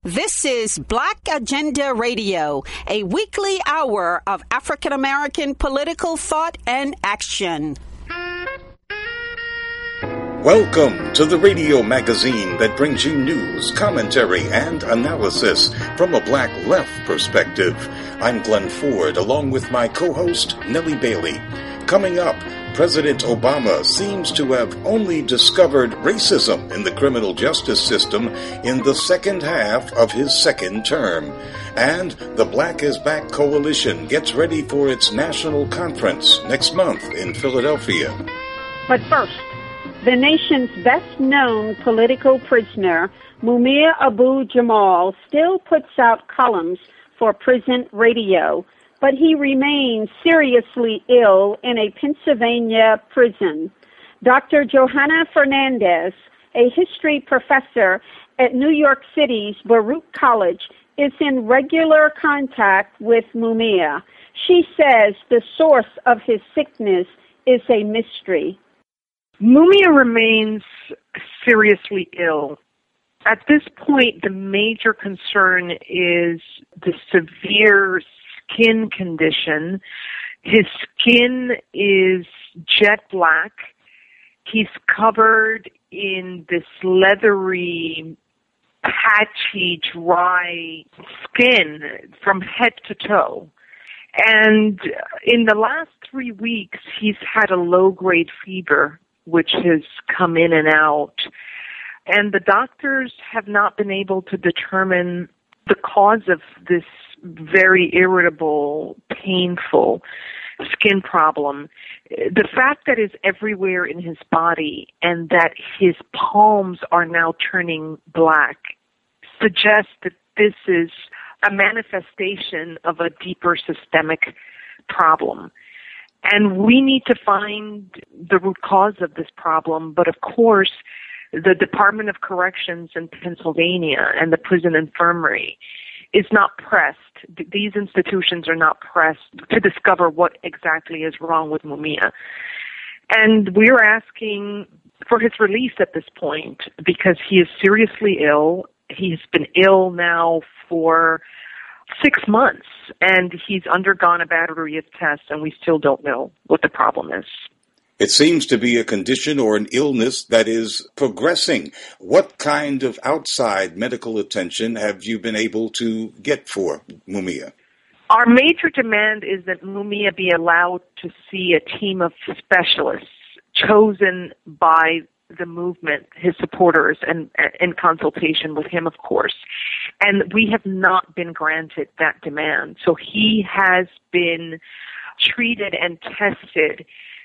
This is Black Agenda Radio, a weekly hour of African American political thought and action. Welcome to the radio magazine that brings you news, commentary, and analysis from a black left perspective. I'm Glenn Ford, along with my co-host, Nellie Bailey. Coming up, President Obama seems to have only discovered racism in the criminal justice system in the second half of his second term. And the Black is Back Coalition gets ready for its national conference next month in Philadelphia. But first, the nation's best-known political prisoner, Mumia Abu-Jamal, still puts out columns for prison radio, but he remains seriously ill in a Pennsylvania prison. Dr. Johanna Fernandez, a history professor at New York City's Baruch College, is in regular contact with Mumia. She says the source of his sickness is a mystery. Mumia remains seriously ill. At this point, the major concern is the severe skin condition. His skin is jet black. He's covered in this leathery, patchy, dry skin from head to toe. And in the last 3 weeks, he's had a low-grade fever, which has come in and out. And the doctors have not been able to determine the cause of this very irritable, painful skin problem. The fact that it's everywhere in his body and that his palms are now turning black suggests that this is a manifestation of a deeper systemic problem. And we need to find the root cause of this problem. But of course, the Department of Corrections in Pennsylvania and the prison infirmary is not pressed. These institutions are not pressed to discover what exactly is wrong with Mumia. And we're asking for his release at this point because he is seriously ill. He's been ill now for 6 months, and he's undergone a battery of tests, and we still don't know what the problem is. It seems to be a condition or an illness that is progressing. What kind of outside medical attention have you been able to get for Mumia? Our major demand is that Mumia be allowed to see a team of specialists chosen by the movement, his supporters, and in consultation with him, of course. And we have not been granted that demand. So he has been treated and tested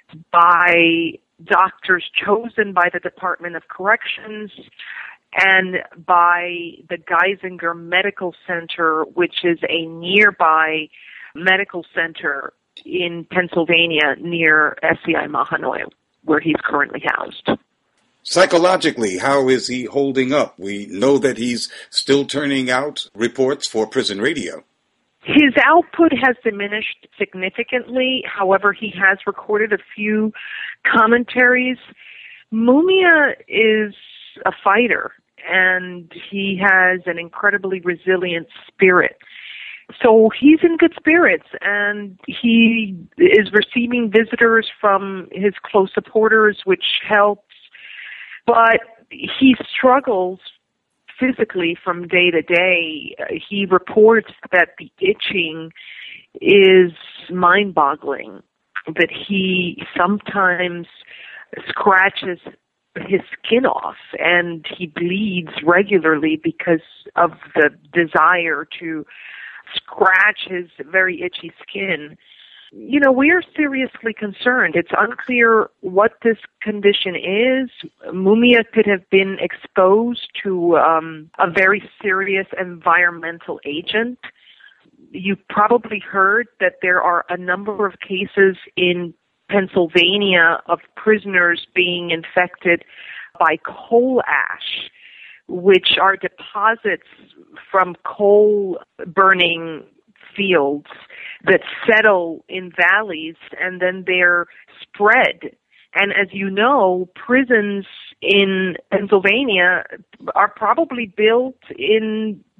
by doctors chosen by the Department of Corrections and by the Geisinger Medical Center, which is a nearby medical center in Pennsylvania near SCI Mahanoy, where he's currently housed. Psychologically, how is he holding up? We know that he's still turning out reports for prison radio. His output has diminished significantly. However, he has recorded a few commentaries. Mumia is a fighter, and he has an incredibly resilient spirit. So he's in good spirits, and he is receiving visitors from his close supporters, which helps. But he struggles physically from day to day. He reports that the itching is mind-boggling, that he sometimes scratches his skin off and he bleeds regularly because of the desire to scratch his very itchy skin. You know, we are seriously concerned. It's unclear what this condition is. Mumia could have been exposed to a very serious environmental agent. You probably heard that there are a number of cases in Pennsylvania of prisoners being infected by coal ash, which are deposits from coal burning fields that settle in valleys and then they're spread. And as you know, prisons in Pennsylvania are probably built in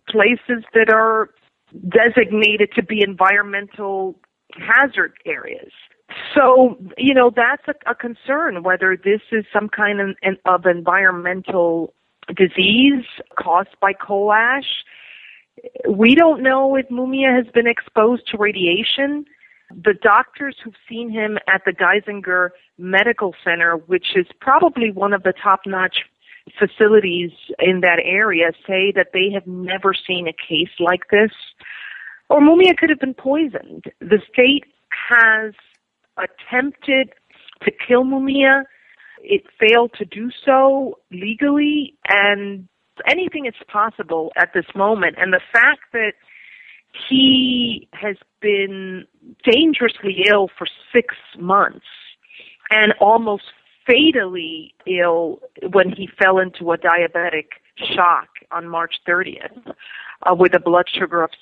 places that are designated to be environmental hazard areas. So, that's a concern, whether this is some kind of environmental disease caused by coal ash. We don't know if Mumia has been exposed to radiation. The doctors who've seen him at the Geisinger Medical Center, which is probably one of the top-notch facilities in that area, say that they have never seen a case like this. Or Mumia could have been poisoned. The state has attempted to kill Mumia. It failed to do so legally, and anything is possible at this moment. And the fact that he has been dangerously ill for 6 months and almost fatally ill when he fell into a diabetic shock on March 30th with a blood sugar of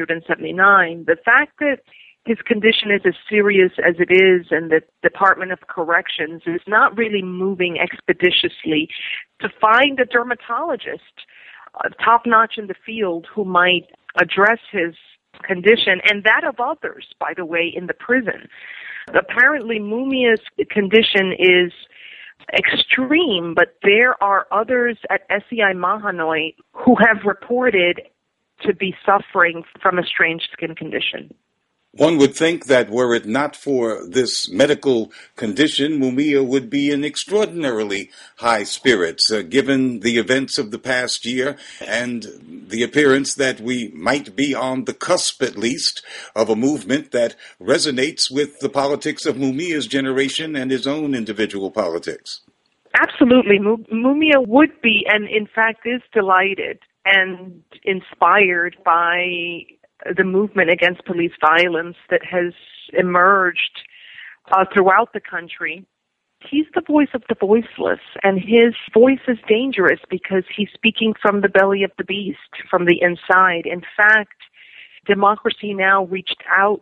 779, the fact that his condition is as serious as it is and the Department of Corrections is not really moving expeditiously to find a dermatologist, top-notch in the field, who might address his condition, and that of others, by the way, in the prison. Apparently, Mumia's condition is extreme, but there are others at SEI Mahanoy who have reported to be suffering from a strange skin condition. One would think that were it not for this medical condition, Mumia would be in extraordinarily high spirits, given the events of the past year and the appearance that we might be on the cusp, at least, of a movement that resonates with the politics of Mumia's generation and his own individual politics. Absolutely. Mumia would be, and in fact is, delighted and inspired by the movement against police violence that has emerged throughout the country. He's the voice of the voiceless, and his voice is dangerous because he's speaking from the belly of the beast, from the inside. In fact, Democracy Now! Reached out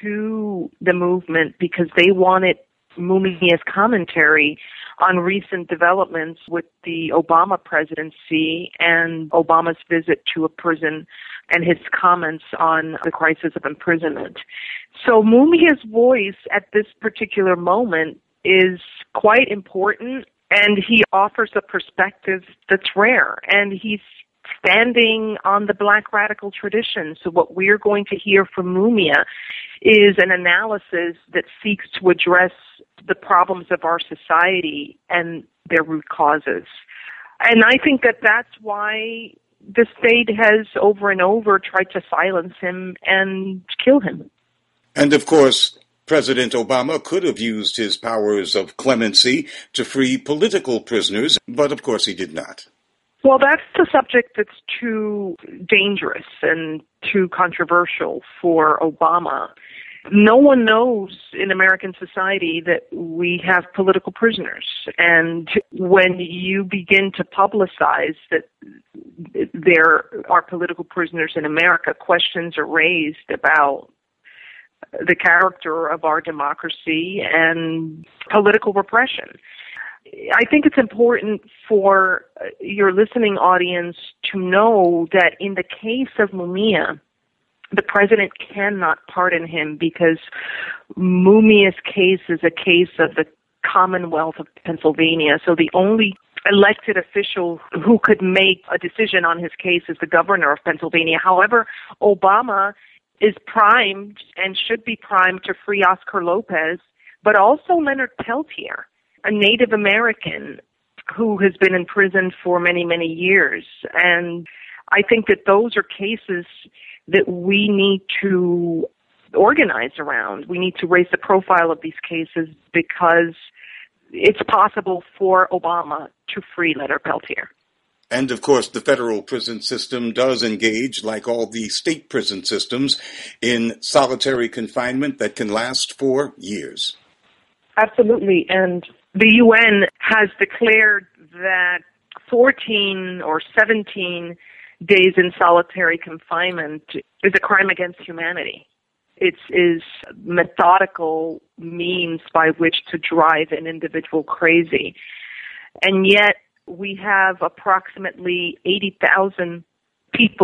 to the movement because they wanted Mumia's commentary on recent developments with the Obama presidency and Obama's visit to a prison and his comments on the crisis of imprisonment. So Mumia's voice at this particular moment is quite important, and he offers a perspective that's rare, and he's standing on the Black radical tradition. So what we're going to hear from Mumia is an analysis that seeks to address the problems of our society and their root causes. And I think that that's why the state has over and over tried to silence him and kill him. And of course, President Obama could have used his powers of clemency to free political prisoners, but of course he did not. Well, that's the subject that's too dangerous and too controversial for Obama. No one knows in American society that we have political prisoners. And when you begin to publicize that there are political prisoners in America, questions are raised about the character of our democracy and political repression. I think it's important for your listening audience to know that in the case of Mumia, the president cannot pardon him because Mumia's case is a case of the Commonwealth of Pennsylvania. So the only elected official who could make a decision on his case is the governor of Pennsylvania. However, Obama is primed and should be primed to free Oscar Lopez, but also Leonard Peltier, a Native American who has been in prison for many, many years. And I think that those are cases that we need to organize around. We need to raise the profile of these cases because it's possible for Obama to free Leonard Peltier. And, of course, the federal prison system does engage, like all the state prison systems, in solitary confinement that can last for years. Absolutely. And the UN has declared that 14 or 17 days in solitary confinement is a crime against humanity. It is methodical means by which to drive an individual crazy. And yet we have approximately 80,000 people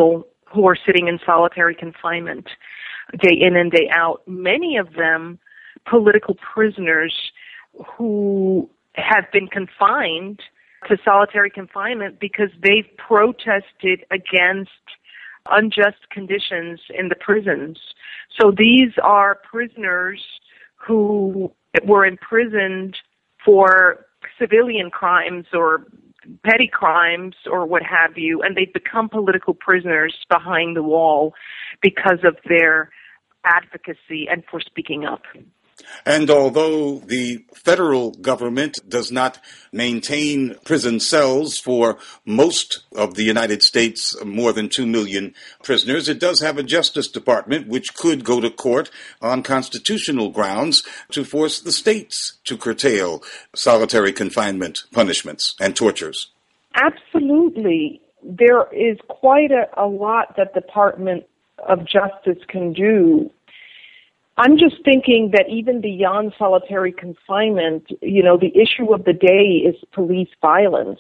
who are sitting in solitary confinement day in and day out, many of them political prisoners who have been confined to solitary confinement because they've protested against unjust conditions in the prisons. So these are prisoners who were imprisoned for civilian crimes or petty crimes or what have you, and they've become political prisoners behind the wall because of their advocacy and for speaking up. And although the federal government does not maintain prison cells for most of the United States, more than 2 million prisoners, it does have a Justice Department which could go to court on constitutional grounds to force the states to curtail solitary confinement punishments and tortures. Absolutely. There is quite a lot that the Department of Justice can do. I'm just thinking that even beyond solitary confinement, the issue of the day is police violence.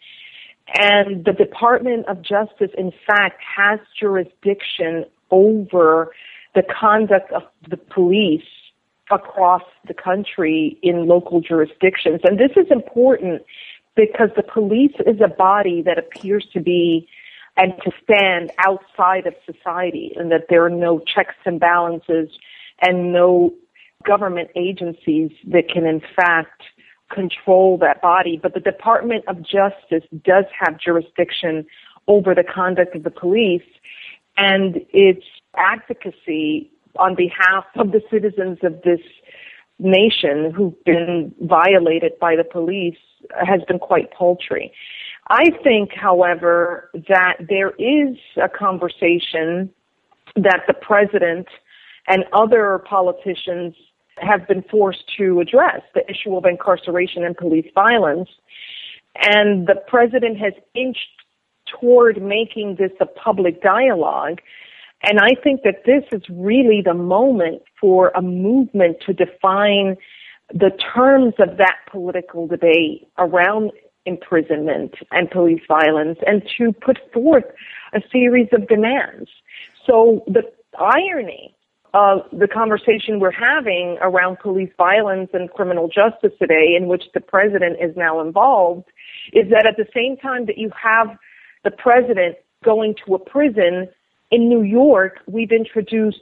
And the Department of Justice, in fact, has jurisdiction over the conduct of the police across the country in local jurisdictions. And this is important because the police is a body that appears to be and to stand outside of society, and that there are no checks and balances and no government agencies that can, in fact, control that body. But the Department of Justice does have jurisdiction over the conduct of the police, and its advocacy on behalf of the citizens of this nation who've been violated by the police has been quite paltry. I think, however, that there is a conversation that the president and other politicians have been forced to address, the issue of incarceration and police violence. And the president has inched toward making this a public dialogue. And I think that this is really the moment for a movement to define the terms of that political debate around imprisonment and police violence, and to put forth a series of demands. So the irony of the conversation we're having around police violence and criminal justice today, in which the president is now involved, is that at the same time that you have the president going to a prison, in New York, we've introduced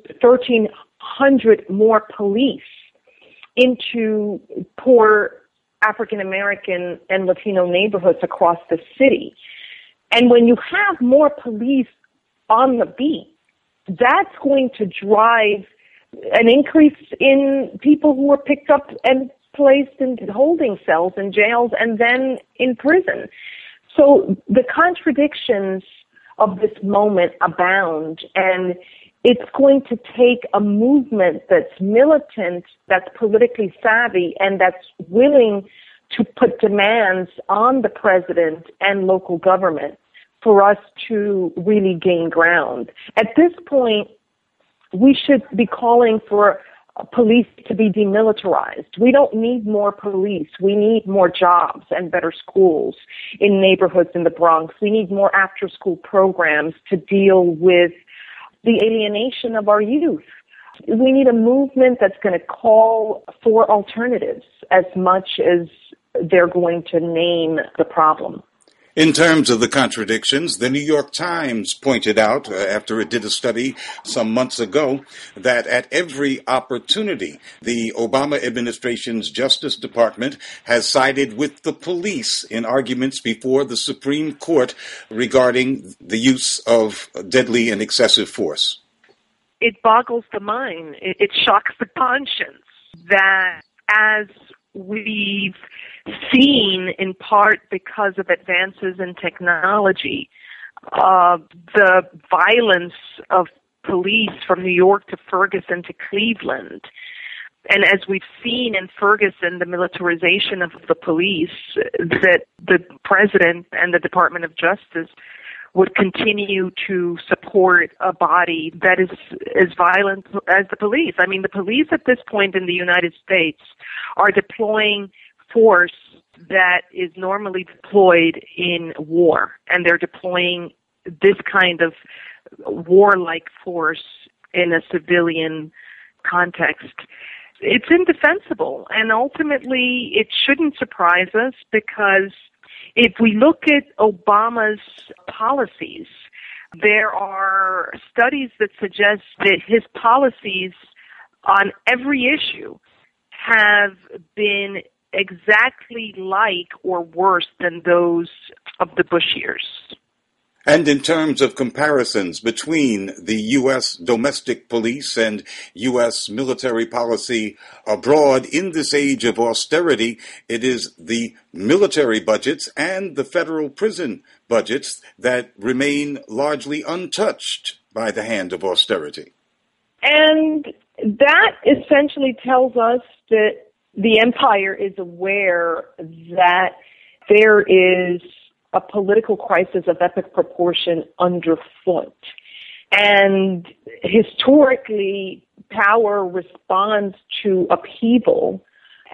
1,300 more police into poor African American and Latino neighborhoods across the city. And when you have more police on the beat, that's going to drive an increase in people who are picked up and placed in holding cells in jails and then in prison. So the contradictions of this moment abound, and it's going to take a movement that's militant, that's politically savvy, and that's willing to put demands on the president and local government for us to really gain ground. At this point, we should be calling for police to be demilitarized. We don't need more police. We need more jobs and better schools in neighborhoods in the Bronx. We need more after-school programs to deal with the alienation of our youth. We need a movement that's going to call for alternatives as much as they're going to name the problem. In terms of the contradictions, the New York Times pointed out, after it did a study some months ago, that at every opportunity, the Obama administration's Justice Department has sided with the police in arguments before the Supreme Court regarding the use of deadly and excessive force. It boggles the mind. It shocks the conscience that, as we've seen in part because of advances in technology, the violence of police from New York to Ferguson to Cleveland. And as we've seen in Ferguson, the militarization of the police, that the president and the Department of Justice would continue to support a body that is as violent as the police. I mean, the police at this point in the United States are deploying force that is normally deployed in war, and they're deploying this kind of warlike force in a civilian context. It's indefensible, and ultimately it shouldn't surprise us, because if we look at Obama's policies, there are studies that suggest that his policies on every issue have been exactly like or worse than those of the Bush years. And in terms of comparisons between the U.S. domestic police and U.S. military policy abroad in this age of austerity, it is the military budgets and the federal prison budgets that remain largely untouched by the hand of austerity. And that essentially tells us that the empire is aware that there is a political crisis of epic proportion underfoot. And historically, power responds to upheaval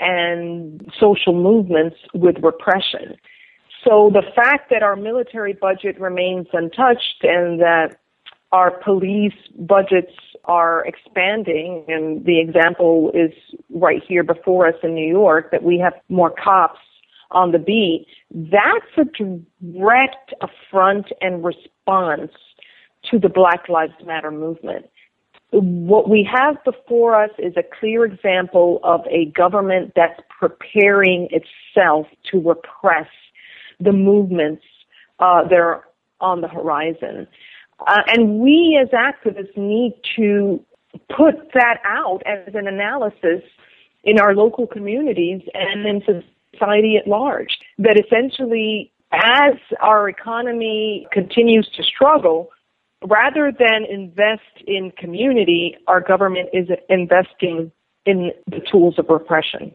and social movements with repression. So the fact that our military budget remains untouched and that our police budgets are expanding, and the example is right here before us in New York, that we have more cops on the beat, that's a direct affront and response to the Black Lives Matter movement. What we have before us is a clear example of a government that's preparing itself to repress the movements that are on the horizon. And we as activists need to put that out as an analysis in our local communities and in society at large, that essentially as our economy continues to struggle, rather than invest in community, our government is investing in the tools of repression.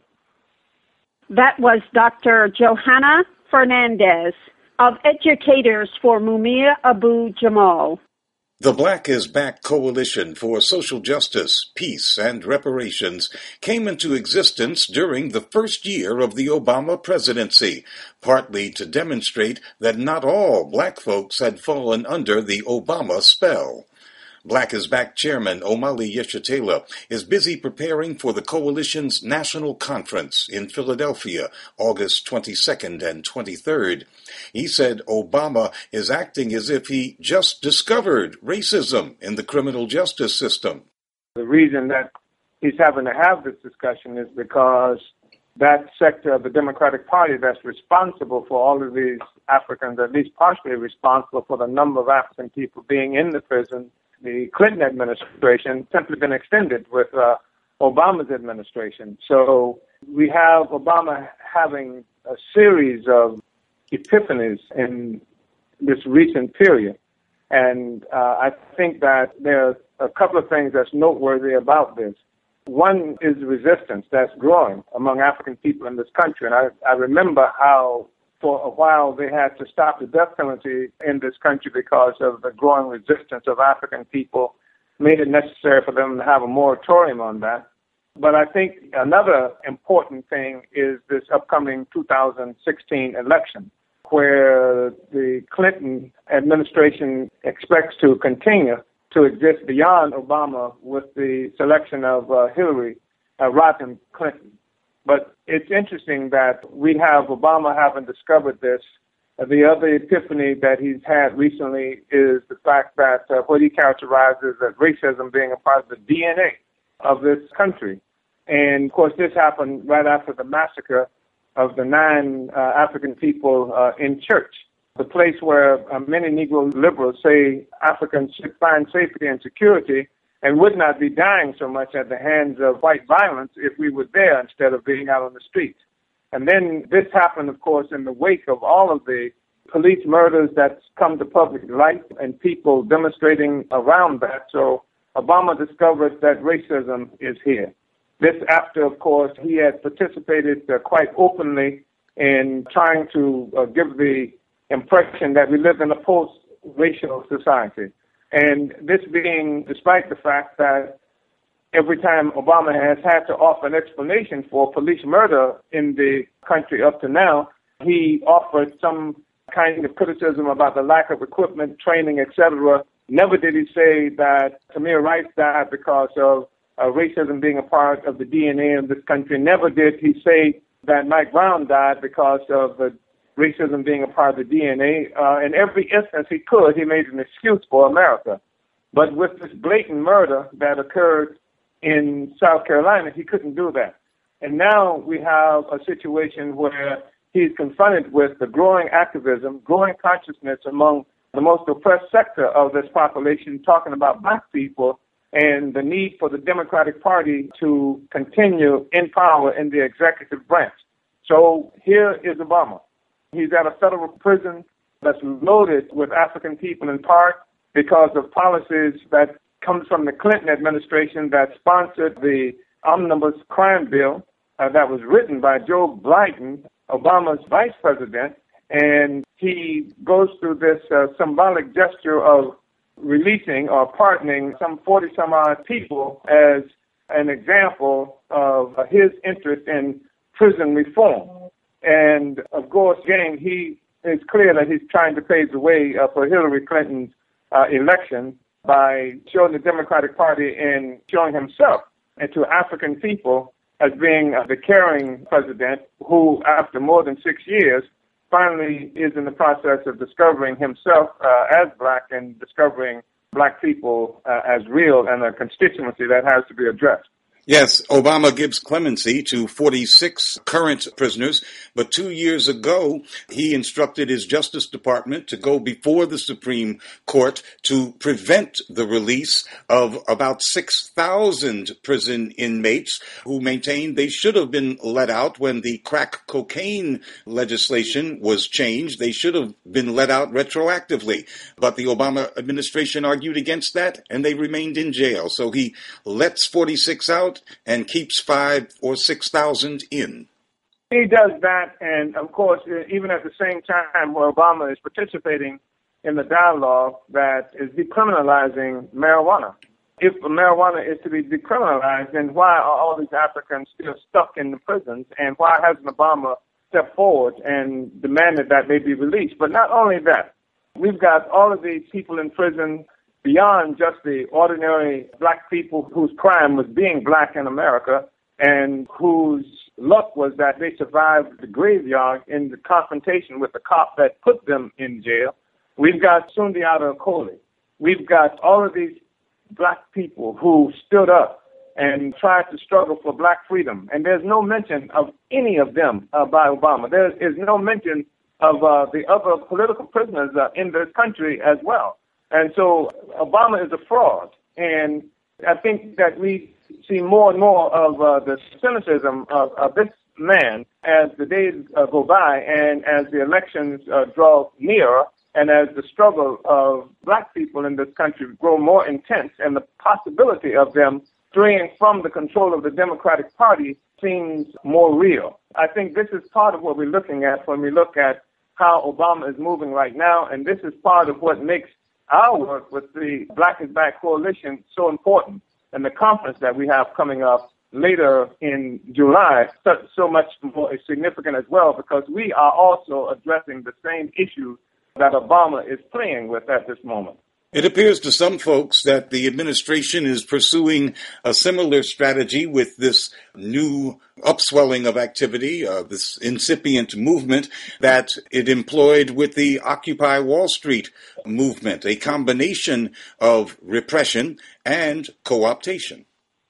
That was Dr. Johanna Fernandez of Educators for Mumia Abu-Jamal. The Black is Back Coalition for Social Justice, Peace, and Reparations came into existence during the first year of the Obama presidency, partly to demonstrate that not all Black folks had fallen under the Obama spell. Black is Back Chairman Omali Yeshitela is busy preparing for the coalition's national conference in Philadelphia, August 22nd and 23rd. He said Obama is acting as if he just discovered racism in the criminal justice system. The reason that he's having to have this discussion is because that sector of the Democratic Party that's responsible for all of these Africans, at least partially responsible for the number of African people being in the prison, the Clinton administration, simply been extended with Obama's administration. So we have Obama having a series of epiphanies in this recent period. And I think that there are a couple of things that's noteworthy about this. One is the resistance that's growing among African people in this country. And I remember how for a while they had to stop the death penalty in this country because of the growing resistance of African people, made it necessary for them to have a moratorium on that. But I think another important thing is this upcoming 2016 election, where the Clinton administration expects to continue to exist beyond Obama with the selection of Hillary Rodham Clinton. But it's interesting that we have Obama having discovered this. The other epiphany that he's had recently is the fact that what he characterizes as racism being a part of the DNA of this country. And, of course, this happened right after the massacre of the 9 African people in church, the place where many Negro liberals say Africans should find safety and security and would not be dying so much at the hands of white violence if we were there instead of being out on the streets. And then this happened, of course, in the wake of all of the police murders that's come to public light and people demonstrating around that. So Obama discovered that racism is here. This after, of course, he had participated quite openly in trying to give the impression that we live in a post-racial society. And this being despite the fact that every time Obama has had to offer an explanation for police murder in the country up to now, he offered some kind of criticism about the lack of equipment, training, etc., Never did he say that Tamir Rice died because of racism being a part of the DNA of this country. Never did he say that Mike Brown died because of the racism being a part of the DNA. In every instance he could, he made an excuse for America. But with this blatant murder that occurred in South Carolina, he couldn't do that. And now we have a situation where he's confronted with the growing activism, growing consciousness among the most oppressed sector of this population, talking about black people and the need for the Democratic Party to continue in power in the executive branch. So here is Obama. He's at a federal prison that's loaded with African people in part because of policies that comes from the Clinton administration that sponsored the omnibus crime bill that was written by Joe Biden, Obama's vice president, and he goes through this symbolic gesture of releasing or pardoning some 40-some-odd people as an example of his interest in prison reform. And, of course, again, it's clear that he's trying to pave the way for Hillary Clinton's election by showing the Democratic Party and showing himself and to African people as being the caring president who, after more than 6 years, finally is in the process of discovering himself as black and discovering black people as real and a constituency that has to be addressed. Yes, Obama gives clemency to 46 current prisoners, but 2 years ago, he instructed his Justice Department to go before the Supreme Court to prevent the release of about 6,000 prison inmates who maintained they should have been let out when the crack cocaine legislation was changed. They should have been let out retroactively, but the Obama administration argued against that, and they remained in jail. So he lets 46 out and keeps 5,000 or 6,000 in. He does that, and of course, even at the same time where Obama is participating in the dialogue that is decriminalizing marijuana. If marijuana is to be decriminalized, then why are all these Africans still stuck in the prisons, and why hasn't Obama stepped forward and demanded that they be released? But not only that, we've got all of these people in prison beyond just the ordinary black people whose crime was being black in America and whose luck was that they survived the graveyard in the confrontation with the cop that put them in jail. We've got Sundiata Acoli. We've got all of these black people who stood up and tried to struggle for black freedom. And there's no mention of any of them by Obama. There is no mention of the other political prisoners in this country as well. And so Obama is a fraud. And I think that we see more and more of the cynicism of this man as the days go by and as the elections draw nearer and as the struggle of black people in this country grow more intense and the possibility of them straying from the control of the Democratic Party seems more real. I think this is part of what we're looking at when we look at how Obama is moving right now, and this is part of what makes our work with the Black is Back Coalition so important, and the conference that we have coming up later in July so much more significant as well, because we are also addressing the same issues that Obama is playing with at this moment. It appears to some folks that the administration is pursuing a similar strategy with this new upswelling of activity, this incipient movement that it employed with the Occupy Wall Street movement, a combination of repression and co-optation.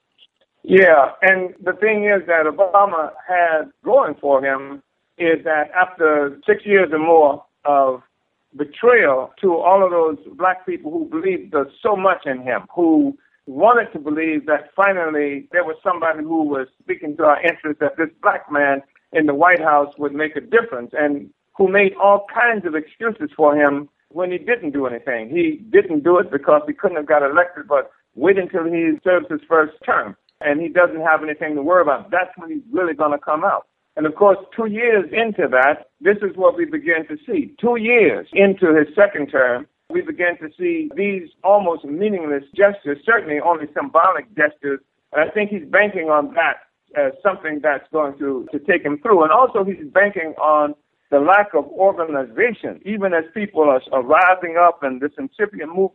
Yeah, and the thing is that Obama had going for him is that after 6 years or more of betrayal to all of those black people who believed so much in him, who wanted to believe that finally there was somebody who was speaking to our interests, that this black man in the White House would make a difference, and who made all kinds of excuses for him when he didn't do anything. He didn't do it because he couldn't have got elected, but wait until he serves his first term and he doesn't have anything to worry about. That's when he's really going to come out. And, of course, 2 years into that, this is what we begin to see. 2 years into his second term, we begin to see these almost meaningless gestures, certainly only symbolic gestures. And I think he's banking on that as something that's going to take him through. And also he's banking on the lack of organization. Even as people are rising up and this incipient movement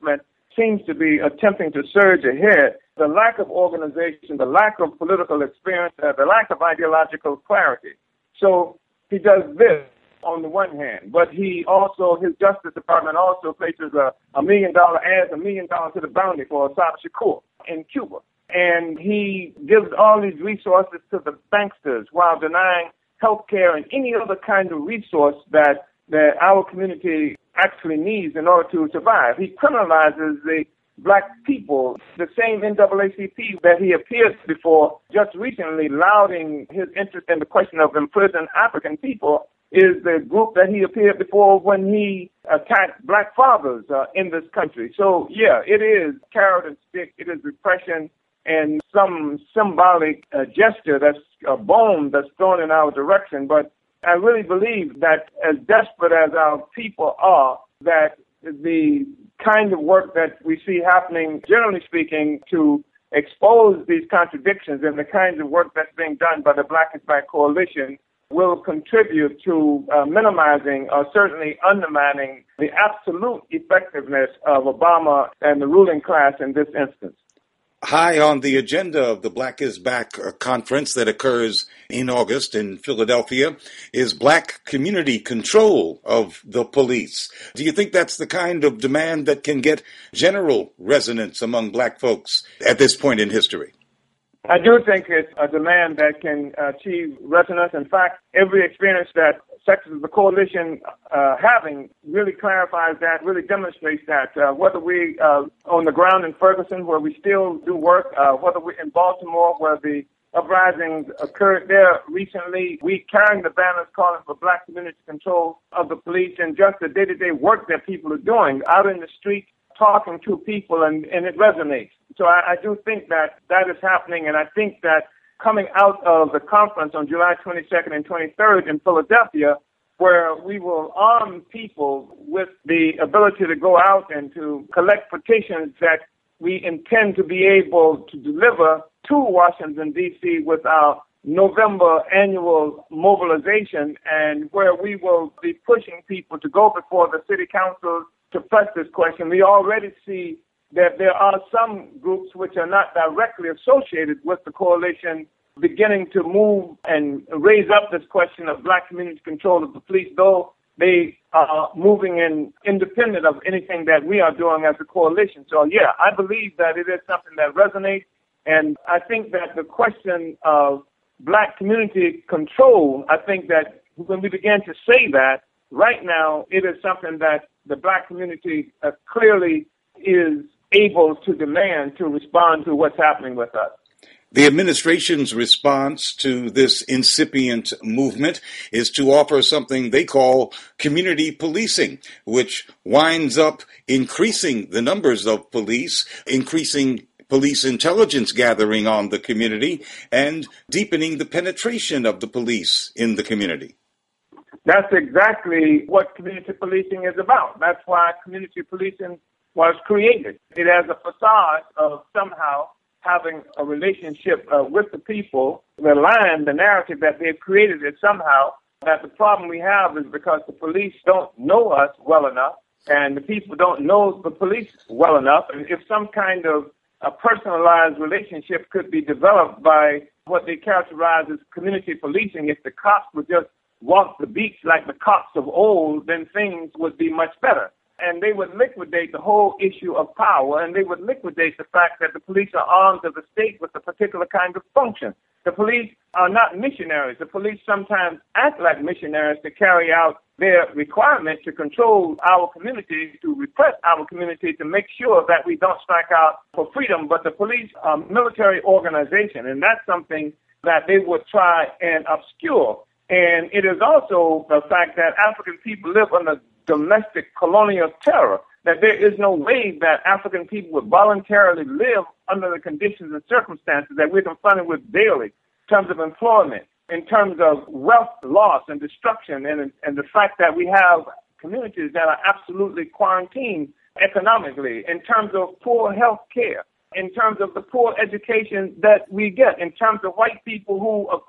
seems to be attempting to surge ahead. The lack of organization, the lack of political experience, the lack of ideological clarity. So he does this on the one hand, but his Justice Department also places $1 million, adds $1 million to the bounty for Assad Shakur in Cuba. And he gives all these resources to the banksters while denying health care and any other kind of resource that our community actually needs in order to survive. He criminalizes the black people, the same NAACP that he appeared before just recently, lauding his interest in the question of imprisoned African people, is the group that he appeared before when he attacked black fathers in this country. So, yeah, it is carrot and stick. It is repression and some symbolic gesture that's a bone that's thrown in our direction. But I really believe that as desperate as our people are, that the kind of work that we see happening, generally speaking, to expose these contradictions and the kinds of work that's being done by the Black is Back Coalition will contribute to minimizing or certainly undermining the absolute effectiveness of Obama and the ruling class in this instance. High on the agenda of the Black is Back conference that occurs in August in Philadelphia is black community control of the police. Do you think that's the kind of demand that can get general resonance among black folks at this point in history? I do think it's a demand that can achieve resonance. In fact, every experience that sections of the coalition having really clarifies that, really demonstrates that. Whether we on the ground in Ferguson, where we still do work, whether we're in Baltimore, where the uprisings occurred there recently, we carrying the banners calling for black community control of the police, and just the day-to-day work that people are doing out in the street, talking to people, and it resonates. So I do think that is happening, and I think that coming out of the conference on July 22nd and 23rd in Philadelphia, where we will arm people with the ability to go out and to collect petitions that we intend to be able to deliver to Washington, D.C. with our November annual mobilization, and where we will be pushing people to go before the city councils to press this question. We already see that there are some groups which are not directly associated with the coalition beginning to move and raise up this question of black community control of the police, though they are moving in independent of anything that we are doing as a coalition. So, yeah, I believe that it is something that resonates, and I think that the question of black community control, I think that when we begin to say that, right now it is something that the black community clearly is able to demand to respond to what's happening with us. The administration's response to this incipient movement is to offer something they call community policing, which winds up increasing the numbers of police, increasing police intelligence gathering on the community, and deepening the penetration of the police in the community. That's exactly what community policing is about. That's why community policing was created. It has a facade of somehow having a relationship with the people. The narrative that they've created is somehow that the problem we have is because the police don't know us well enough, and the people don't know the police well enough. And if some kind of a personalized relationship could be developed by what they characterize as community policing, if the cops would just walk the beats like the cops of old, then things would be much better. And they would liquidate the whole issue of power, and they would liquidate the fact that the police are arms of the state with a particular kind of function. The police are not missionaries. The police sometimes act like missionaries to carry out their requirement to control our community, to repress our community, to make sure that we don't strike out for freedom. But the police are a military organization, and that's something that they would try and obscure. And it is also the fact that African people live under domestic colonial terror, that there is no way that African people would voluntarily live under the conditions and circumstances that we're confronted with daily in terms of employment, in terms of wealth loss and destruction, and the fact that we have communities that are absolutely quarantined economically, in terms of poor health care, in terms of the poor education that we get, in terms of white people who are quite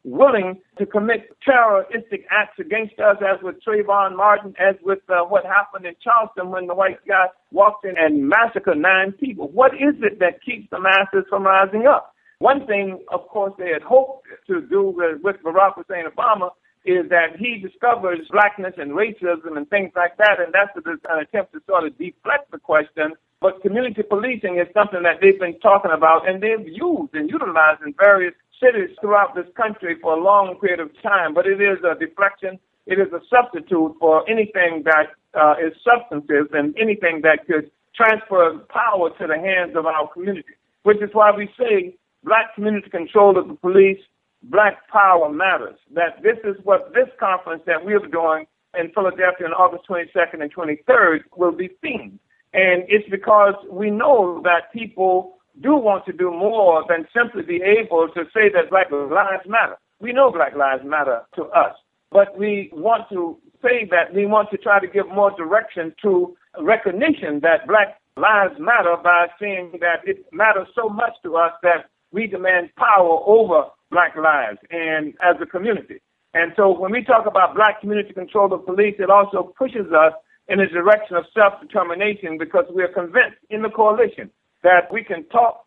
willing to commit terroristic acts against us, as with Trayvon Martin, as with what happened in Charleston when the white guy walked in and massacred 9 people. What is it that keeps the masses from rising up? One thing, of course, they had hoped to do with Barack Hussein Obama is that he discovers blackness and racism and things like that, and that's an attempt to sort of deflect the question. But community policing is something that they've been talking about, and they've used and utilized in various cities throughout this country for a long period of time. But it is a deflection. It is a substitute for anything that is substantive and anything that could transfer power to the hands of our community, which is why we say black community control of the police, black power matters. That this is what this conference that we're doing in Philadelphia on August 22nd and 23rd will be themed. And it's because we know that people do want to do more than simply be able to say that Black lives matter. We know Black lives matter to us, but we want to say that we want to try to give more direction to recognition that Black lives matter by saying that it matters so much to us that we demand power over Black lives and as a community. And so when we talk about Black community control of police, it also pushes us in a direction of self-determination, because we are convinced in the coalition that we can talk,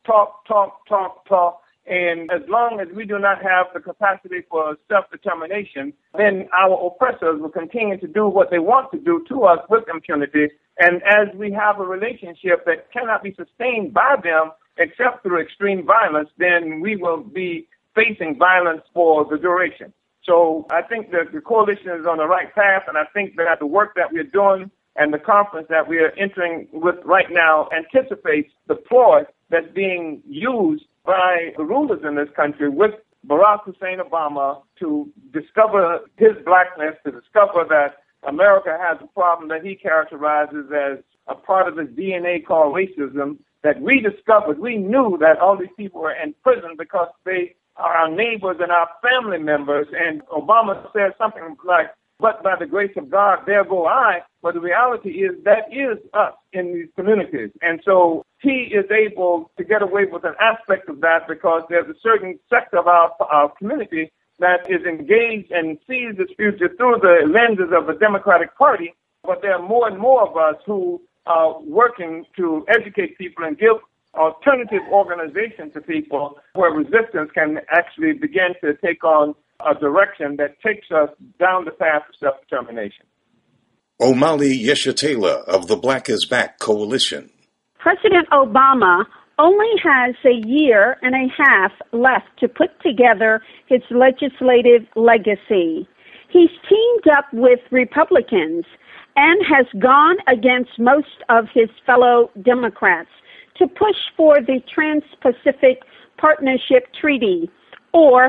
and as long as we do not have the capacity for self-determination, then our oppressors will continue to do what they want to do to us with impunity. And as we have a relationship that cannot be sustained by them except through extreme violence, then we will be facing violence for the duration. So I think that the coalition is on the right path, and I think that the work that we're doing and the conference that we are entering with right now anticipates the ploy that's being used by the rulers in this country with Barack Hussein Obama to discover his blackness, to discover that America has a problem that he characterizes as a part of his DNA called racism, that we discovered. We knew that all these people were in prison because they are our neighbors and our family members. And Obama said something like, "But by the grace of God, there go I." But the reality is that is us in these communities. And so he is able to get away with an aspect of that because there's a certain sector of our community that is engaged and sees this future through the lenses of the Democratic Party. But there are more and more of us who are working to educate people and give alternative organization to people where resistance can actually begin to take on a direction that takes us down the path of self-determination. Omali Yeshitela of the Black is Back Coalition. President Obama only has a year and a half left to put together his legislative legacy. He's teamed up with Republicans and has gone against most of his fellow Democrats to push for the Trans-Pacific Partnership Treaty, or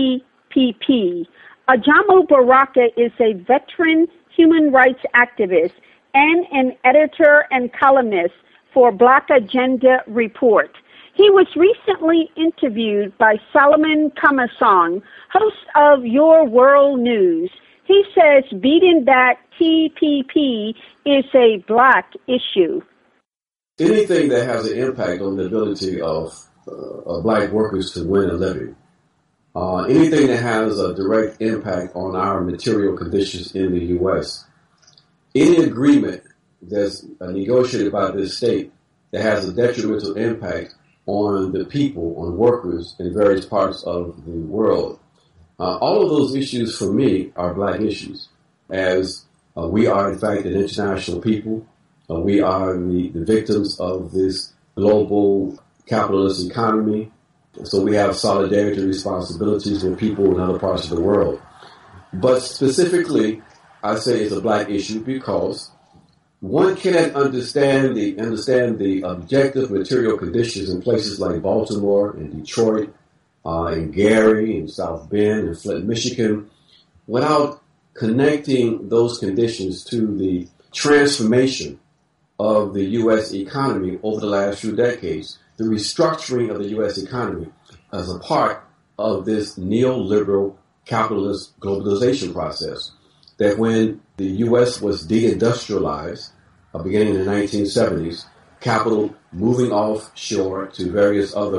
TPP. Ajamu Baraka is a veteran human rights activist and an editor and columnist for Black Agenda Report. He was recently interviewed by Solomon Kamasong, host of Your World News. He says beating back TPP is a Black issue. Anything that has an impact on the ability of Black workers to win a living, anything that has a direct impact on our material conditions in the U.S., any agreement that's negotiated by this state that has a detrimental impact on the people, on workers in various parts of the world, all of those issues for me are Black issues, as we are in fact an international people. We are the victims of this global capitalist economy. So we have solidarity responsibilities with people in other parts of the world. But specifically, I say it's a Black issue because one cannot understand the objective material conditions in places like Baltimore and Detroit, and Gary and South Bend and Flint, Michigan, without connecting those conditions to the transformation of the U.S. economy over the last few decades, the restructuring of the U.S. economy as a part of this neoliberal capitalist globalization process. That when the U.S. was deindustrialized, beginning in the 1970s, capital moving offshore to various other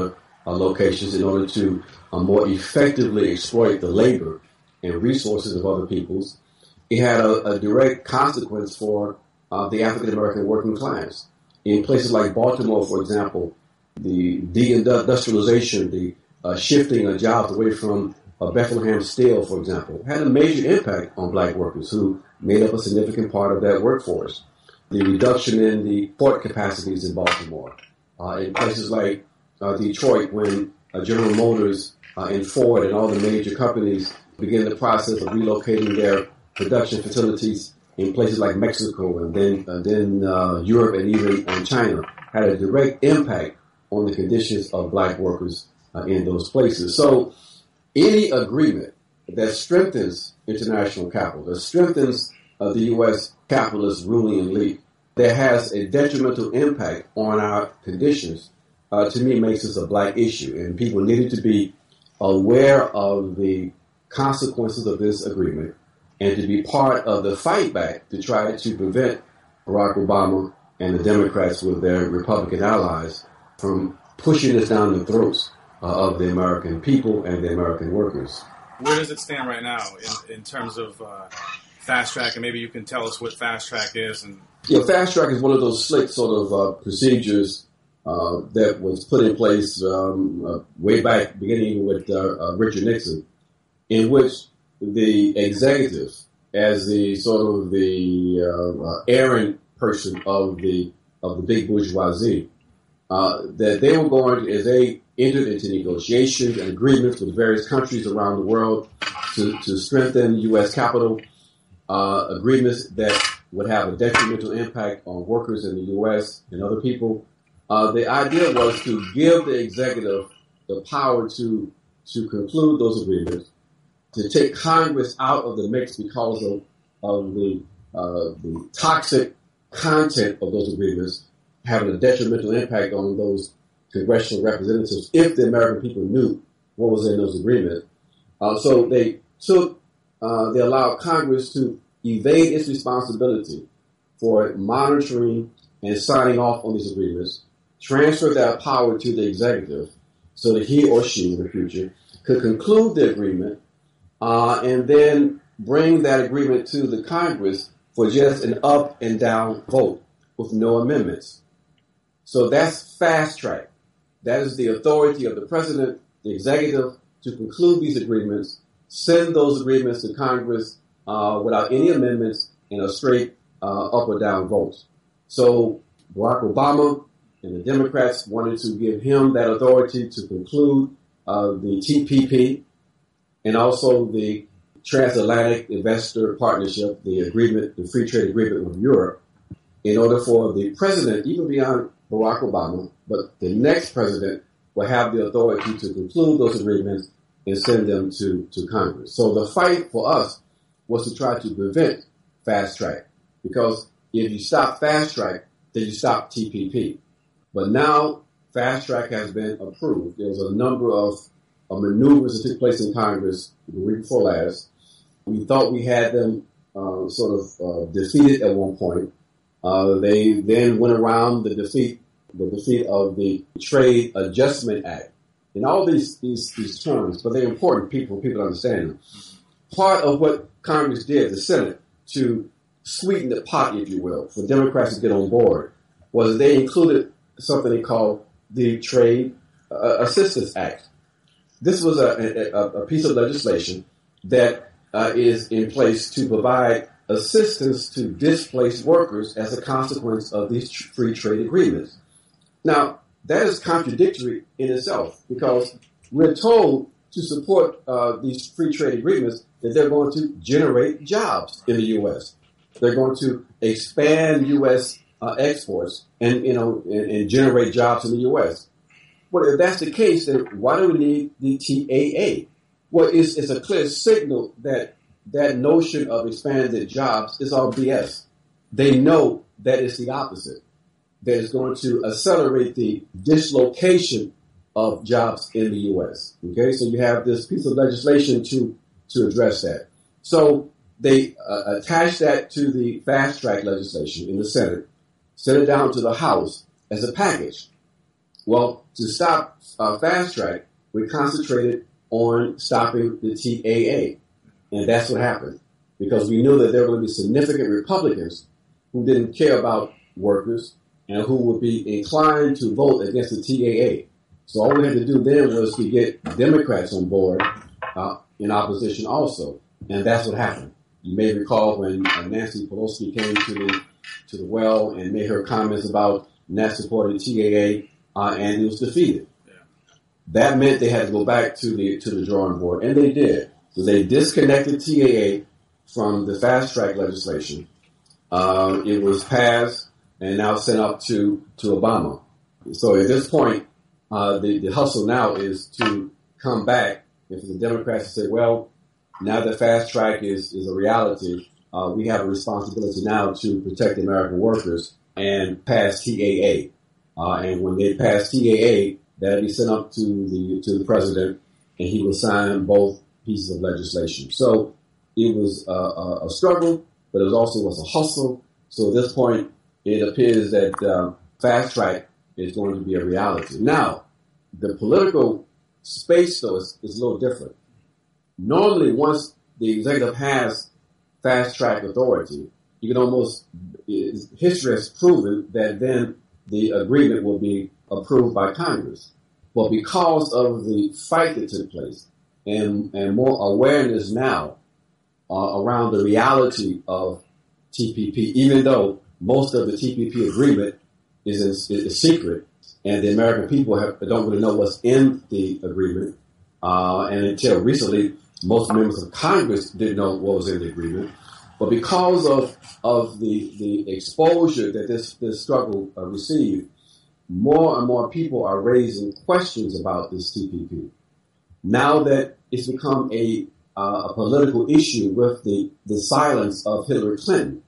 locations in order to more effectively exploit the labor and resources of other peoples. It had a direct consequence for the African American working class. In places like Baltimore, for example, the deindustrialization, the shifting of jobs away from Bethlehem Steel, for example, had a major impact on black workers who made up a significant part of that workforce. The reduction in the port capacities in Baltimore, in places like Detroit, when General Motors and Ford and all the major companies began the process of relocating their production facilities in places like Mexico and then Europe and even China, had a direct impact on the conditions of black workers in those places. So any agreement that strengthens international capital, that strengthens the U.S. capitalist ruling elite, that has a detrimental impact on our conditions, to me makes this a black issue. And people needed to be aware of the consequences of this agreement and to be part of the fight back to try to prevent Barack Obama and the Democrats with their Republican allies from pushing this down the throats of the American people and the American workers. Where does it stand right now in terms of fast track? And maybe you can tell us what fast track is. And fast track is one of those slick sort of procedures that was put in place way back, beginning with Richard Nixon, in which the executive, as the sort of the errand person of the big bourgeoisie, that they were going to, as they entered into negotiations and agreements with various countries around the world to strengthen U.S. capital, agreements that would have a detrimental impact on workers in the U.S. and other people. The idea was to give the executive the power to conclude those agreements, to take Congress out of the mix because of the toxic content of those agreements having a detrimental impact on those congressional representatives if the American people knew what was in those agreements. So they allowed Congress to evade its responsibility for monitoring and signing off on these agreements, transfer that power to the executive so that he or she in the future could conclude the agreement and then bring that agreement to the Congress for just an up and down vote with no amendments. So that's fast track. That is the authority of the president, the executive, to conclude these agreements, send those agreements to Congress without any amendments and a straight up or down vote. So Barack Obama and the Democrats wanted to give him that authority to conclude the TPP and also the Transatlantic Investor Partnership, the agreement, the free trade agreement with Europe, in order for the president, even beyond Barack Obama, but the next president will have the authority to conclude those agreements and send them to Congress. So the fight for us was to try to prevent fast track, because if you stop fast track, then you stop TPP. But now fast track has been approved. There was a number of maneuvers that took place in Congress the week before last. We thought we had them defeated at one point. They then went around the defeat of the Trade Adjustment Act. And all these terms, but they're important people to understand them. Part of what Congress did, the Senate, to sweeten the pot, if you will, for Democrats to get on board, was they included something they called the Trade Assistance Act. This was a piece of legislation that is in place to provide assistance to displaced workers as a consequence of these free trade agreements. Now, that is contradictory in itself, because we're told to support these free trade agreements that they're going to generate jobs in the U.S. They're going to expand U.S. exports and generate jobs in the U.S. Well, if that's the case, then why do we need the TAA? Well, it's a clear signal that notion of expanded jobs is all BS. They know that it's the opposite. That is going to accelerate the dislocation of jobs in the U.S. Okay, so you have this piece of legislation to address that. So they attached that to the fast track legislation in the Senate, sent it down to the House as a package. Well, to stop fast track, we concentrated on stopping the TAA. And that's what happened. Because we knew that there were going to be significant Republicans who didn't care about workers and who would be inclined to vote against the TAA. So all we had to do then was to get Democrats on board in opposition also. And that's what happened. You may recall when Nancy Pelosi came to the well and made her comments about not supporting TAA, and it was defeated. Yeah. That meant they had to go back to the drawing board, and they did. So they disconnected TAA from the fast track legislation. It was passed and now sent up to Obama. So at this point, the hustle now is to come back. If the Democrats say, well, now that fast track is a reality, we have a responsibility now to protect the American workers and pass TAA. And when they pass TAA, that'll be sent up to the president, and he will sign both pieces of legislation. So it was a struggle, but it was a hustle. So at this point, it appears that fast track is going to be a reality. Now, the political space, though, is a little different. Normally, once the executive has fast track authority, you can history has proven that then the agreement will be approved by Congress. But because of the fight that took place and more awareness now around the reality of TPP, even though most of the TPP agreement is secret and the American people don't really know what's in the agreement, and until recently, most members of Congress didn't know what was in the agreement. But because of the exposure that this struggle received, more and more people are raising questions about this TPP. Now that it's become a political issue with the silence of Hillary Clinton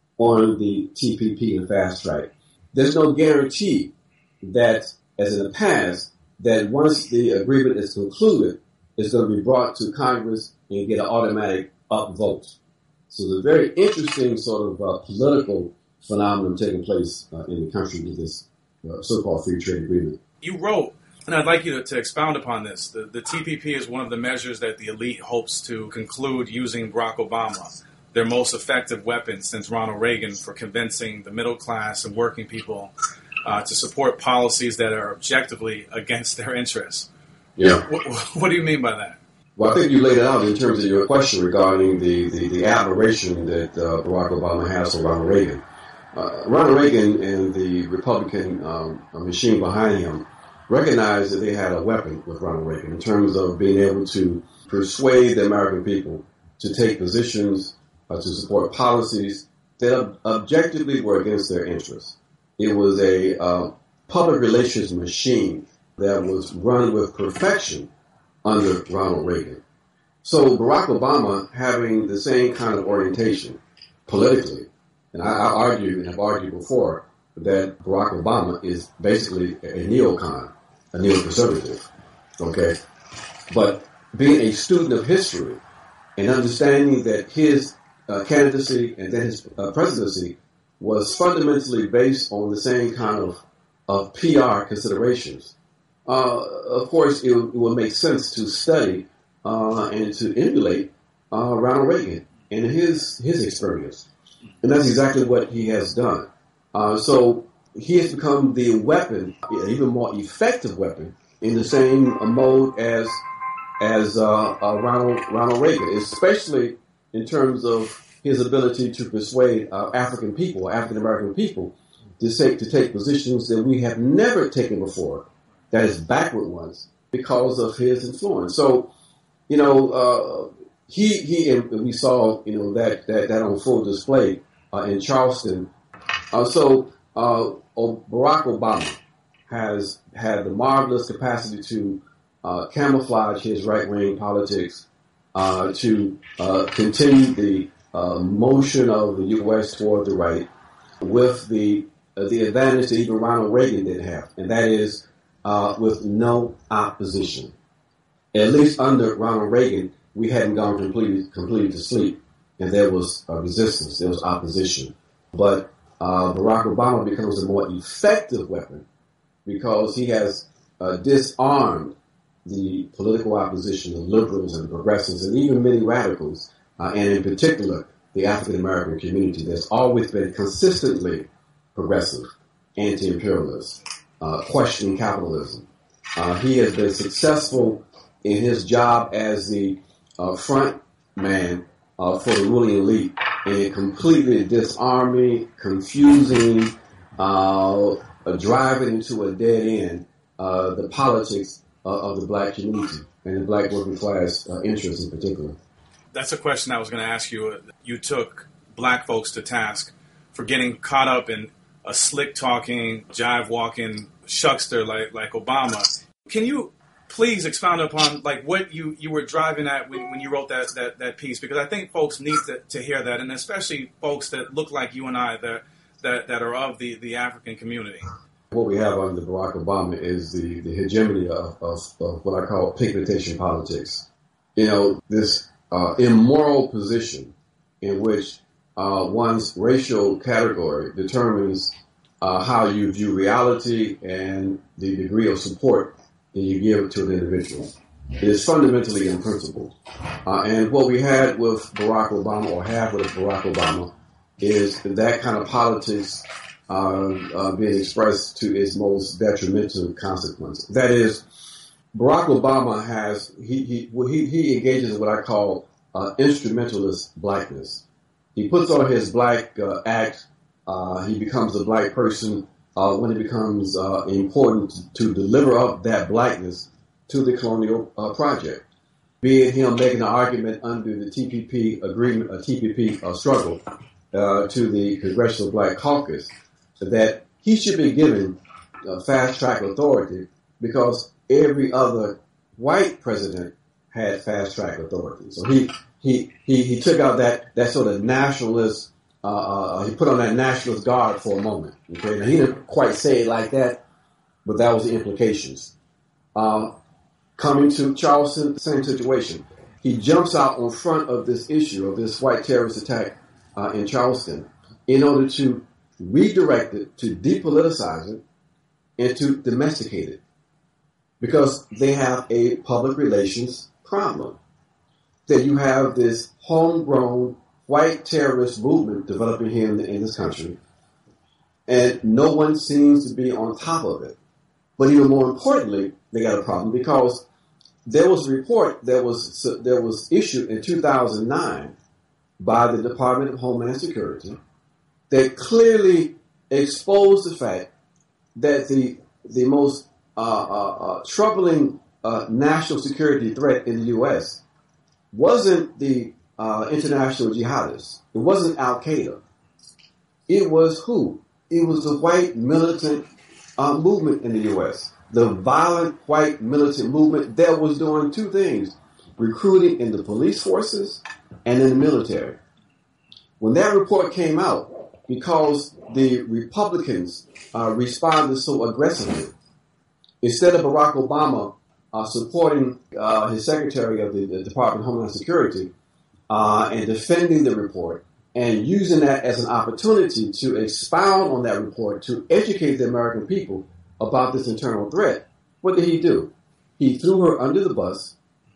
on the TPP and fast track, there's no guarantee that, as in the past, that once the agreement is concluded, it's going to be brought to Congress and get an automatic upvote. So there's a very interesting sort of political phenomenon taking place in the country with this so-called free trade agreement. You wrote, and I'd like you to expound upon this, the TPP is one of the measures that the elite hopes to conclude using Barack Obama, their most effective weapon since Ronald Reagan, for convincing the middle class and working people to support policies that are objectively against their interests. Yeah. What do you mean by that? Well, I think you laid it out in terms of your question regarding the admiration that Barack Obama has for Ronald Reagan. Ronald Reagan and the Republican machine behind him recognized that they had a weapon with Ronald Reagan in terms of being able to persuade the American people to take positions to support policies that objectively were against their interests. It was a public relations machine that was run with perfection under Ronald Reagan. So Barack Obama, having the same kind of orientation politically, and I argue and have argued before that Barack Obama is basically a neocon, a neoconservative, okay? But being a student of history and understanding that his candidacy and then his presidency was fundamentally based on the same kind of PR considerations, of course, it would make sense to study and to emulate Ronald Reagan and his experience. And that's exactly what he has done. So he has become the weapon, an even more effective weapon, in the same mode as Ronald Reagan, especially in terms of his ability to persuade African American people, to take positions that we have never taken before, that is backward ones, because of his influence. So, we saw, that on full display in Charleston. So Barack Obama has had the marvelous capacity to camouflage his right-wing politics, to continue the motion of the U.S. toward the right, with the advantage that even Ronald Reagan didn't have, and that is with no opposition. At least under Ronald Reagan, we hadn't gone completely to sleep, and there was resistance, there was opposition. But Barack Obama becomes a more effective weapon because he has disarmed the political opposition, the liberals and the progressives, and even many radicals, and in particular, the African-American community that's always been consistently progressive, anti-imperialist, questioning capitalism. He has been successful in his job as the front man for the ruling elite in completely disarming, confusing, driving into a dead end the politics of the black community and the black working class interests in particular. That's a question I was going to ask you. You took black folks to task for getting caught up in a slick-talking, jive-walking shuckster like Obama. Can you please expound upon what you were driving at when you wrote that piece? Because I think folks need to hear that, and especially folks that look like you and I that are of the African community. What we have under Barack Obama is the hegemony of what I call pigmentation politics. This immoral position in which one's racial category determines how you view reality and the degree of support that you give to an individual. It is fundamentally unprincipled. And what we had with Barack Obama, or have with Barack Obama, is that kind of politics being expressed to its most detrimental consequences. That is, Barack Obama he engages in what I call instrumentalist blackness. He puts on his black act. He becomes a black person when it becomes important to deliver up that blackness to the colonial project. Be it him making an argument under the TPP agreement, TPP struggle to the Congressional Black Caucus, that he should be given fast-track authority because every other white president had fast-track authority. So he took out that sort of nationalist, he put on that nationalist guard for a moment. Okay, now he didn't quite say it like that, but that was the implications. Coming to Charleston, the same situation. He jumps out in front of this issue of this white terrorist attack in Charleston in order to redirect it, to depoliticize it, and to domesticate it. Because they have a public relations problem. That you have this homegrown white terrorist movement developing here in this country, and no one seems to be on top of it. But even more importantly, they got a problem because there was a report that was issued in 2009 by the Department of Homeland Security that clearly exposed the fact that the most troubling national security threat in the U.S. wasn't the international jihadists. It wasn't Al-Qaeda. It was who? It was the white militant movement in the U.S. The violent white militant movement that was doing two things: recruiting in the police forces and in the military. When that report came out, because the Republicans responded so aggressively, instead of Barack Obama supporting his Secretary of the Department of Homeland Security and defending the report and using that as an opportunity to expound on that report, to educate the American people about this internal threat, what did he do? He threw her under the bus,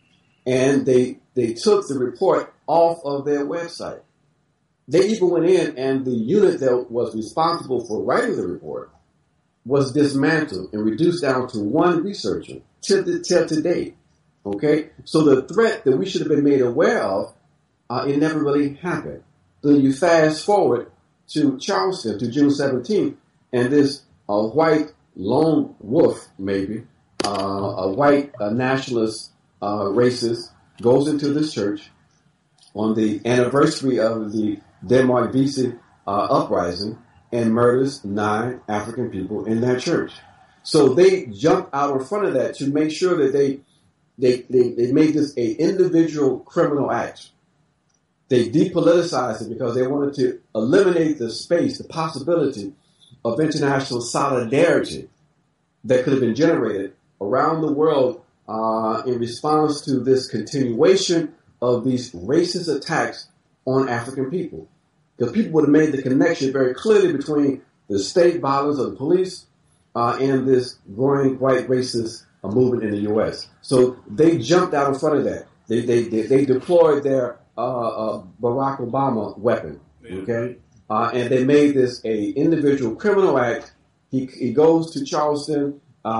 and they took the report off of their website. They even went in, and the unit that was responsible for writing the report was dismantled and reduced down to one researcher till today. Okay? So the threat that we should have been made aware of, it never really happened. Then you fast forward to Charleston, to June 17th, and this white lone wolf, maybe, a white nationalist racist, goes into this church on the anniversary of the Denmark Vesey uprising and murders 9 African people in that church. So they jumped out in front of that to make sure that they made this an individual criminal act. They depoliticized it because they wanted to eliminate the space, the possibility of international solidarity that could have been generated around the world in response to this continuation of these racist attacks on African people. Because people would have made the connection very clearly between the state violence of the police in this growing white racist movement in the U.S. So they jumped out in front of that. They deployed their Barack Obama weapon, okay? And they made this a individual criminal act. He goes to Charleston.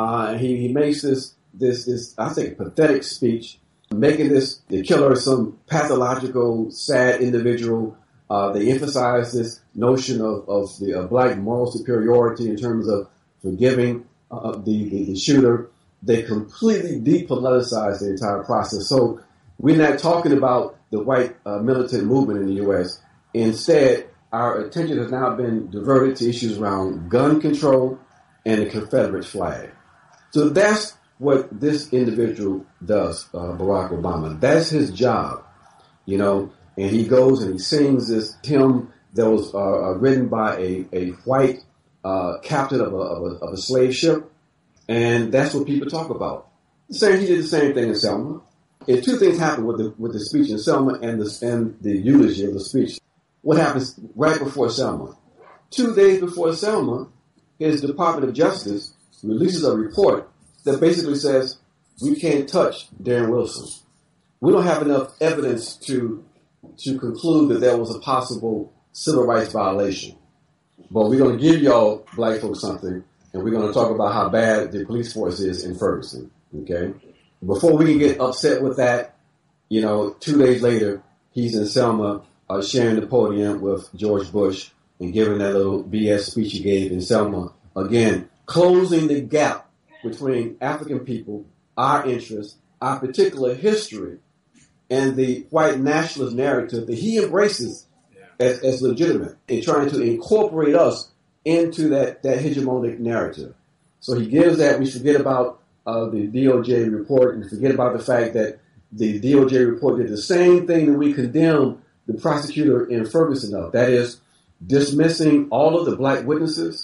He makes this I think pathetic speech, making the killer some pathological, sad individual. They emphasize this notion of the black moral superiority in terms of forgiving the shooter. They completely depoliticize the entire process. So we're not talking about the white militant movement in the U.S. Instead, our attention has now been diverted to issues around gun control and the Confederate flag. So that's what this individual does, Barack Obama. That's his job, and he goes and he sings this hymn that was written by a white captain of a slave ship, and that's what people talk about. He did the same thing in Selma. And two things happened with the speech in Selma and the eulogy of the speech. What happens right before Selma? 2 days before Selma, his Department of Justice releases a report that basically says, we can't touch Darren Wilson. We don't have enough evidence to conclude that there was a possible civil rights violation. But we're going to give y'all black folks something, and we're going to talk about how bad the police force is in Ferguson. Okay? Before we can get upset with that, 2 days later, he's in Selma sharing the podium with George Bush and giving that little BS speech he gave in Selma. Again, closing the gap between African people, our interests, our particular history, and the white nationalist narrative that he embraces as legitimate, and trying to incorporate us into that hegemonic narrative. So he gives that. We forget about the DOJ report and forget about the fact that the DOJ report did the same thing that we condemned the prosecutor in Ferguson of. That is, dismissing all of the black witnesses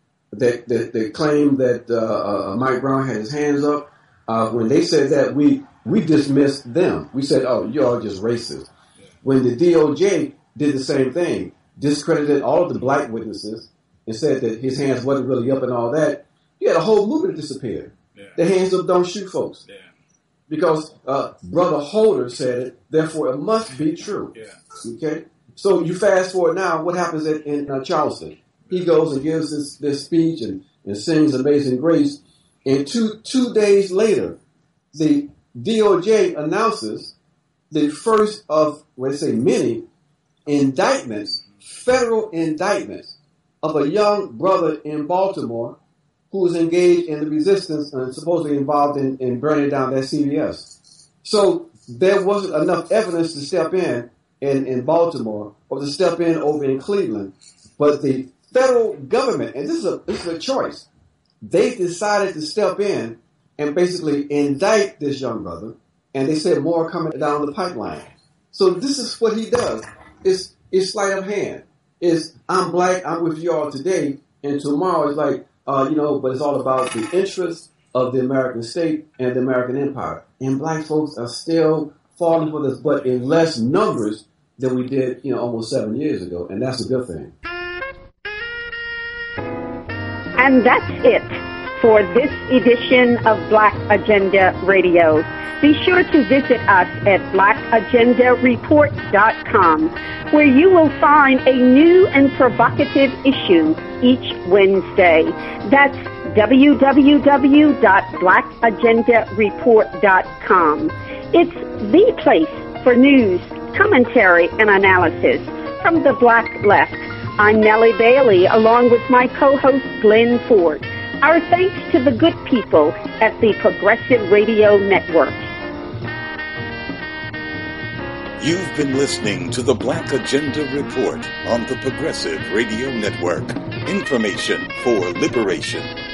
that claimed that Mike Brown had his hands up. When they said that, we dismissed them. We said, oh, you're just racist. When the DOJ did the same thing, discredited all of the black witnesses and said that his hands wasn't really up and all that, you had a whole movement disappear. Yeah. The hands up don't shoot folks. Yeah. Because Brother Holder said it, therefore it must be true. Yeah. Okay? So you fast forward now, what happens in Charleston? He goes and gives this speech and sings Amazing Grace. And two days later, the DOJ announces the first of, many indictments, federal indictments of a young brother in Baltimore who was engaged in the resistance and supposedly involved in burning down that CVS. So there wasn't enough evidence to step in Baltimore or to step in over in Cleveland. But the federal government, and this is a choice, they decided to step in and basically indict this young brother, and they said more coming down the pipeline. So this is what he does. It's sleight of hand. It's, I'm black, I'm with you all today, and tomorrow it's like, but it's all about the interests of the American state and the American empire. And black folks are still falling for this, but in less numbers than we did, almost 7 years ago, and that's a good thing. And that's it for this edition of Black Agenda Radio. Be sure to visit us at blackagendareport.com, where you will find a new and provocative issue each Wednesday. That's www.blackagendareport.com. It's the place for news, commentary, and analysis from the Black Left. I'm Nellie Bailey, along with my co-host Glenn Ford. Our thanks to the good people at the Progressive Radio Network. You've been listening to the Black Agenda Report on the Progressive Radio Network. Information for liberation.